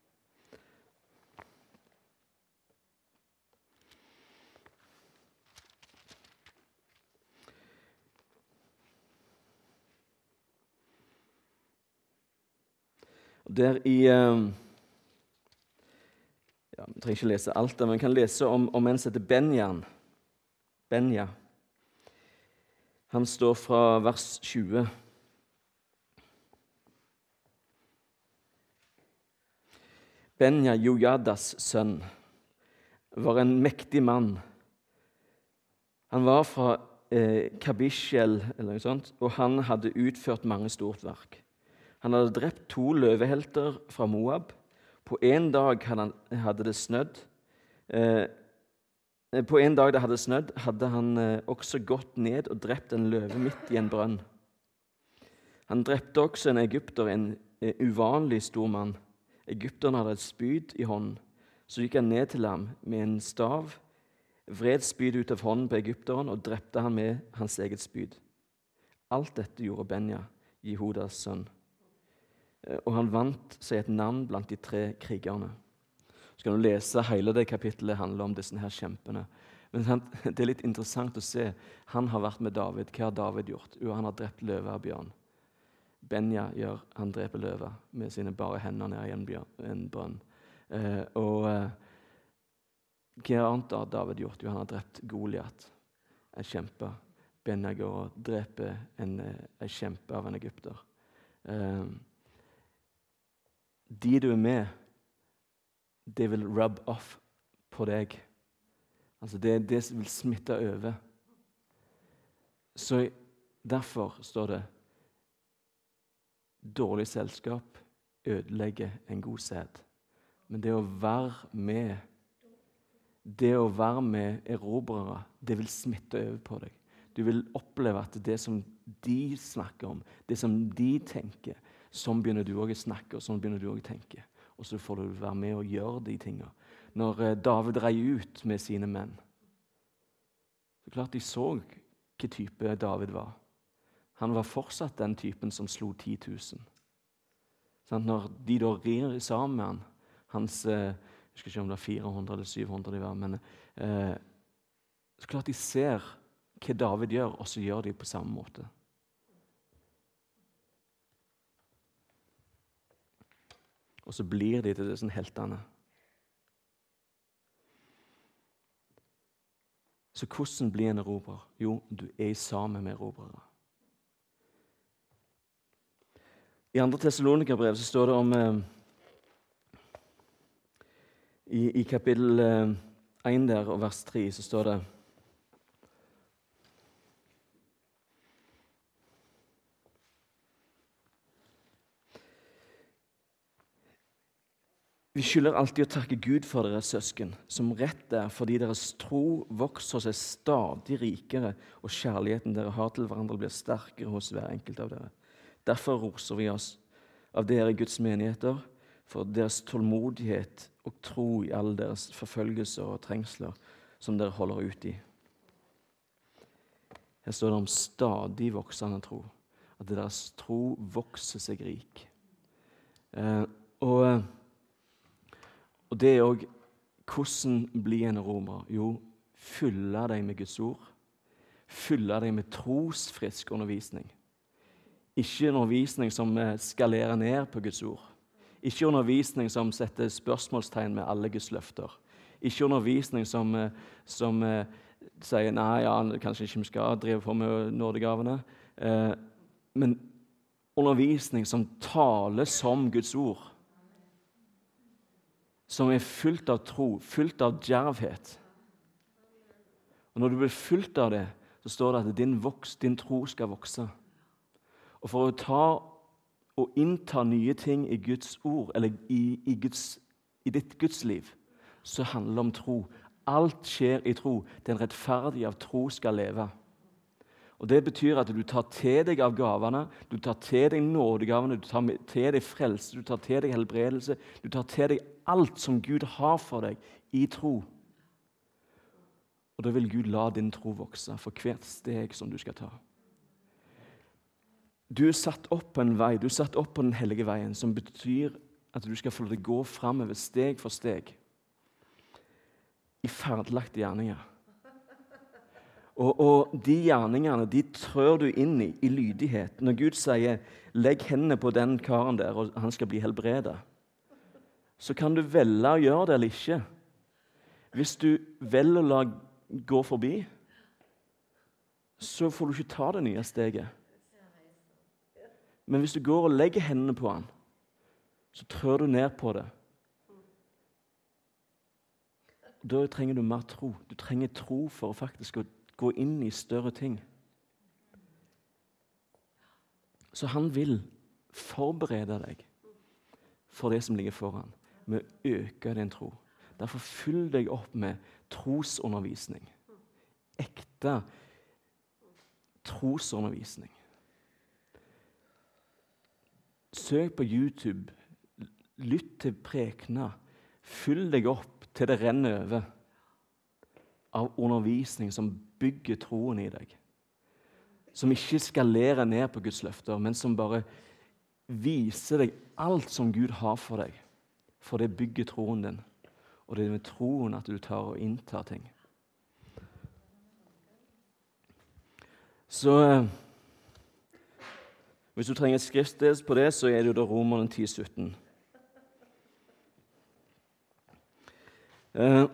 Der i eh, ja, vi trenger ikke lese alt det, men vi kan lese om, om en som heter Benjan. Benja. Han står fra vers tjue. Benja, Jojadas sønn, var en mektig mann. Han var fra eh, Kabishel, eller noe sånt, og han hadde utført mange stort verk. Han hadde drept to løvehelter fra Moab. På en dag hadde det snødd. Eh, på en dag det hadde snødd, hadde han eh, også gått ned og drept en løve midt i en brønn. Han drepte også en egypter, en eh, uvanlig stor mann. Egypteren hadde et spyd i hånden. Så gikk han ned til ham med en stav, vred spyd ut av hånden på egypteren og drepte han med hans eget spyd. Alt dette gjorde Benja, Jehudas sønn. Og han vant seg et navn blant de tre krigerne. Så kan du lese hele det kapittelet handler om disse her kjempene. Men det er litt interessant å se. Han har vært med David. Hva har David gjort? Jo, han har drept løve og bjørn. Benja gjør, han dreper løve med sine bare hender ned i en, bjørn, en brønn. Eh, og eh, hva annet har David gjort? Jo, han har drept Goliat, en kjempe. Benja går og dreper en, en kjempe av en egypter. Eh, De du er med, det vil rub off på deg. Altså det, det vil smitte over. Så derfor står det dårlig selskap ødelegger en god sæd. Men det å være med, det å være med erobrere, det vil smitte over på deg. Du vil oppleve at det som de snakker om, det som de tenker, sånn begynner du også å snakke, og sånn begynner du også å tenke. Og så får du være med og gjøre de tingene. Når eh, David rei ut med sine menn, så klart de så hva type David var. Han var fortsatt den typen som slo ti tusen. Sånn, når de da rir sammen med han, hans, eh, jeg husker ikke om det var fire hundre eller syv hundre de var, men eh, så klart de ser hva David gjør, og så gjør de på samme måte. Og så blir de til disse heltene. Så hvordan blir en erobrer? Jo, du er sammen med erobrere. I andre Tessalonikerbrev så står det om eh, i, i kapittel eh, én der og vers tre så står det Vi skylder alltid å takke Gud for deres søsken, som rett er fordi deres tro vokser seg stadig rikere, og kjærligheten dere har til hverandre blir sterkere hos hver enkelt av dere. Derfor roser vi oss av dere Guds menigheter, for deres tålmodighet og tro i alle deres forfølgelser og trengsler, som dere holder ut i. Her står det om stadig voksende tro, at deres tro vokser seg rik. Eh, og... Og det er også, hvordan bli en erober? Jo, fylle deg med Guds ord. Fylle deg med trosfrisk undervisning. Ikke undervisning som skalerer ned på Guds ord. Ikke undervisning som setter spørsmålstegn med alle Guds løfter. Ikke undervisning som, som sier nei, ja, kanskje ikke vi skal drive på med nådegavene. Eh, men undervisning som taler som Guds ord. Som er fullt av tro, fullt av djervhet. Og når du blir fullt av det, så står det at din, voks, din tro skal vokse. Og for å ta og innta nye ting i Guds ord, eller i, i, Guds, i ditt Guds liv, så handler det om tro. Alt skjer i tro. Den rettferdige av tro skal leve. Og det betyr at du tar til deg av gavene, du tar til deg nådegavene, du tar til deg frelse, du tar til deg helbredelse, du tar til deg alt som Gud har for deg i tro. Og da vil Gud la din tro vokse for hvert steg som du skal ta. Du er satt opp på en vei, du er satt opp på den hellige veien, som betyr at du skal få det gå fremover steg for steg i ferdelagte gjerninger. Og, og de gjerningene, de trør du inn i, i lydighet. Når Gud sier, legg hendene på den karen der, og han skal bli helbredet, så kan du velge å gjøre det eller ikke. Hvis du velger å la gå forbi, så får du ikke ta det nye steget. Men hvis du går og legger hendene på han, så trør du ned på det. Da trenger du mer tro. Du trenger tro for å faktisk gå inn i større ting. Så han vil forberede deg for det som ligger foran, med å øke din tro. Derfor fyll deg opp med trosundervisning. Ekte trosundervisning. Søk på YouTube, lytt til prekene, fyll deg opp til det renner over av undervisning som bygger troen i deg. Som ikke skalerer ned på Guds løfter, men som bare viser deg alt som Gud har for deg. For det bygger troen din, og det er med troen at du tar og inntar ting. Så hvis du trenger et skriftsted på det, så er det jo da Romerne ti sytten. Uh,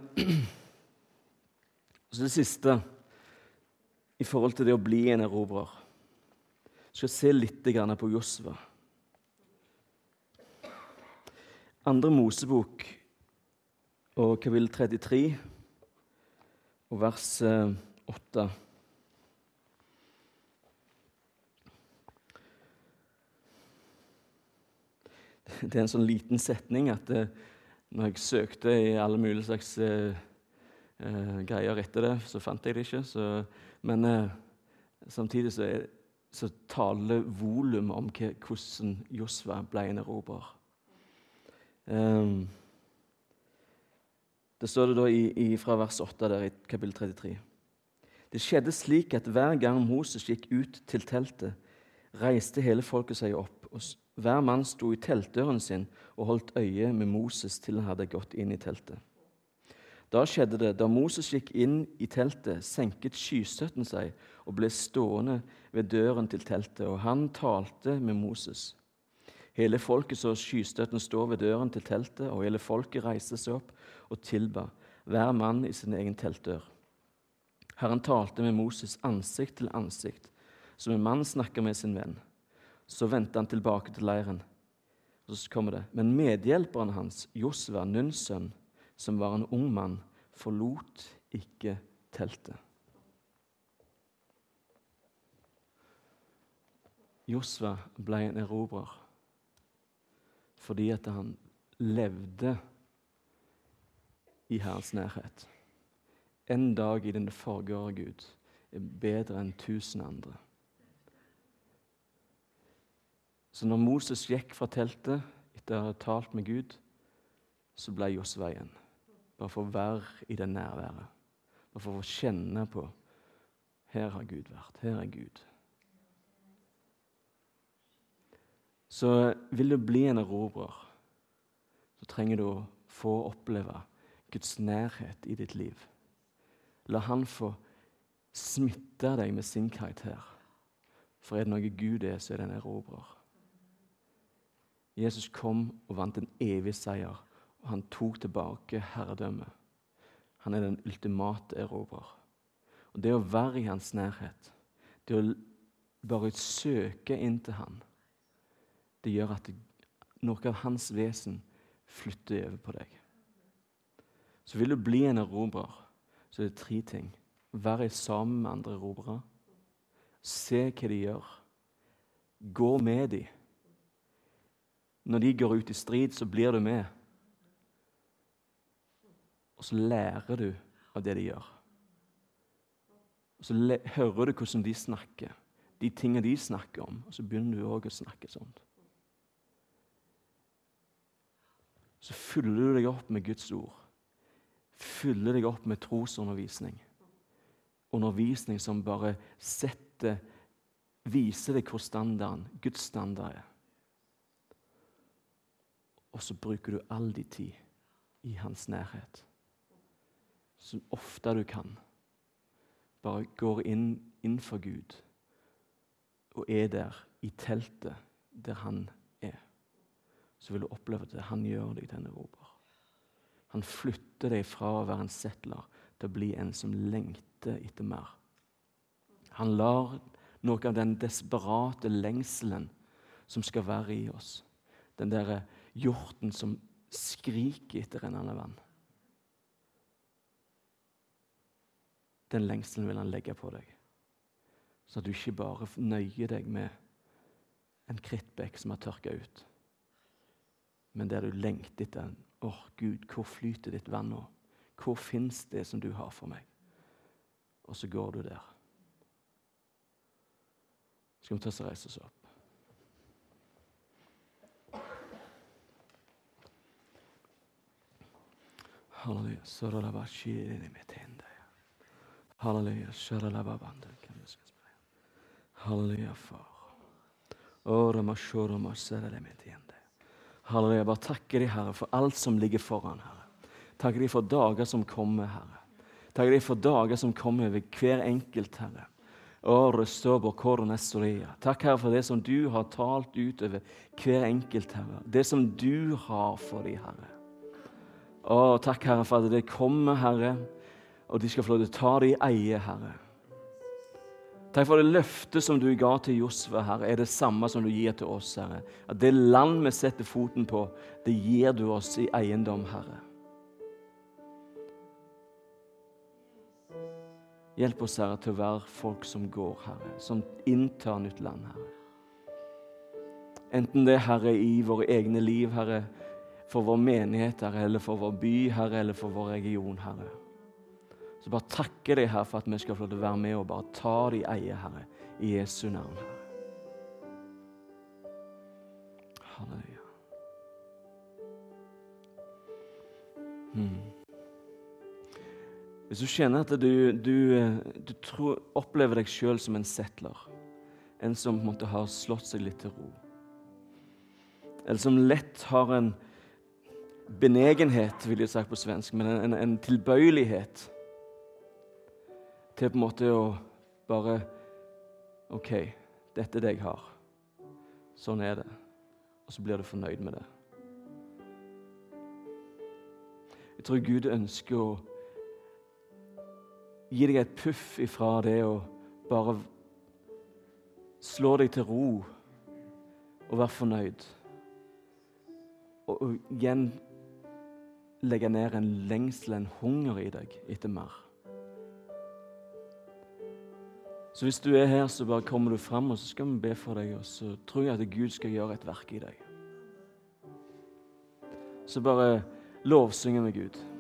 så det siste, i forhold til det å bli en erobrer, skal se litt grann på Josva. Andre Mosebok, og kapittel trettitre, og vers åtte. Det er en sånn liten setning at det, når jeg søkte i alle mulige slags eh, eh, greier etter det, så fant jeg det ikke. Så, men eh, samtidig så, er, så taler volum om hva, hvordan Josva ble en erobrer. Um, det står det da i, i, fra vers åtte der i kapittel trettitre. Det skjedde slik at hver gang Moses gikk ut til teltet, reiste hele folket seg opp, og hver mann sto i teltdøren sin og holdt øye med Moses til han hadde gått inn i teltet. Da skjedde det, da Moses gikk inn i teltet, senket skystøtten seg og ble stående ved døren til teltet, og han talte med Moses. Hele folket så skystøtten stå ved døren til teltet, og hele folket reiste seg opp og tilba, hver mann i sin egen teltdør. Herren talte med Moses ansikt til ansikt, som en mann snakker med sin venn. Så vendte han tilbake til leiren. Og så kommer det. Men medhjelperen hans, Josva, Nuns sønn, som var en ung mann, forlot ikke teltet. Josva ble en erobrer fordi at han levde i Herrens nærhet. En dag i den forgårde Gud er bedre enn tusen andre. Så når Moses gikk fra teltet etter å ha talt med Gud, så ble Josva igjen. Bare for å være i det nærværet. Bare for å kjenne på, her har Gud vært, her er Gud. Så vil du bli en erobrer, så trenger du å få oppleve Guds nærhet i ditt liv. La han få smitte deg med sin karakter. For er det noe Gud er, så er det en erobrer. Jesus kom og vant en evig seier, og han tok tilbake herredømmet. Han er den ultimate erobrer. Og det å være i hans nærhet, det å bare søke inn til han, det gjør at noe av hans vesen flytter over på deg. Så vil du bli en erobrer, så er det tre ting. Være sammen med andre erobrere. Se hva de gjør. Gå med dem. Når de går ut i strid, så blir du med. Og så lærer du av det de gjør. Og så le- hører du hvordan de snakker. De tingene de snakker om. Og så begynner du også å snakke sånn. Så fyller du deg opp med Guds ord. Fyller deg opp med trosundervisning. Undervisning som bare setter, viser deg hvor standarden, Guds standard er. Og så bruker du all din tid i hans nærhet. Så ofte du kan. Bare går inn, inn for Gud. Og er der i teltet der han er. Så vil du oppleve at han gjør deg til en erobrer. Han flytter deg fra å være en settler til å bli en som lengter etter mer. Han lar noe av den desperate lengselen som skal være i oss. Den der hjorten som skriker etter rennende vann. Den lengselen vil han legge på deg. Så at du ikke bare nøyer deg med en krittbekk som har tørket ut. Men der du lengter etter, åh oh, Gud, hvor flyter ditt vann nå? Hvor finnes det som du har for meg? Og så går du der. Skal vi ta oss og reise oss opp? Halleluja. Halleluja. Halleluja, far. Halleluja. Bare takker deg, Herre, for alt som ligger foran, Herre. Takker deg for dager som kommer, Herre. Takker deg for dager som kommer ved hver enkelt, Herre. Takk, Herre, for det som du har talt ut over hver enkelt, Herre. Det som du har for dem, Herre. Å, takk, Herre, for at det kommer, Herre, og de skal få lov til å ta det i eie, Herre. Takk for det løftet som du ga til Josva, Herre, er det samme som du gir til oss, Herre. At det land vi setter foten på, det gir du oss i eiendom, Herre. Hjelp oss, Herre, til å være folk som går, Herre, som inntar nytt land, Herre. Enten det, Herre, i våre egne liv, Herre, for vår menighet, Herre, eller for vår by, Herre, eller for vår region, Herre. Så bare takke deg, Herre, for at vi skal få lov til å være med og bare ta det i eie, Herre, i Jesu navn, Herre. Halleluja. Hmm. Hvis du kjenner at du, du, du tror, opplever deg selv som en settler, en som på en måte har slått seg litt til ro, eller som lett har en benegenhet, vil jeg si på svensk, men en, en, en tilbøyelighet til på en måte å bare, ok, dette er det jeg har, sånn er det, og så blir du fornøyd med det. Jeg tror Gud ønsker å gi deg et puff ifra det og bare slå deg til ro og være fornøyd. Og, og igjen legge ned en lengsel, en hunger i deg etter mer. Så hvis du er her, så bare kommer du frem, og så skal vi be for deg, og så tror jeg at Gud skal gjøre et verk i deg. Så bare lovsynger med Gud.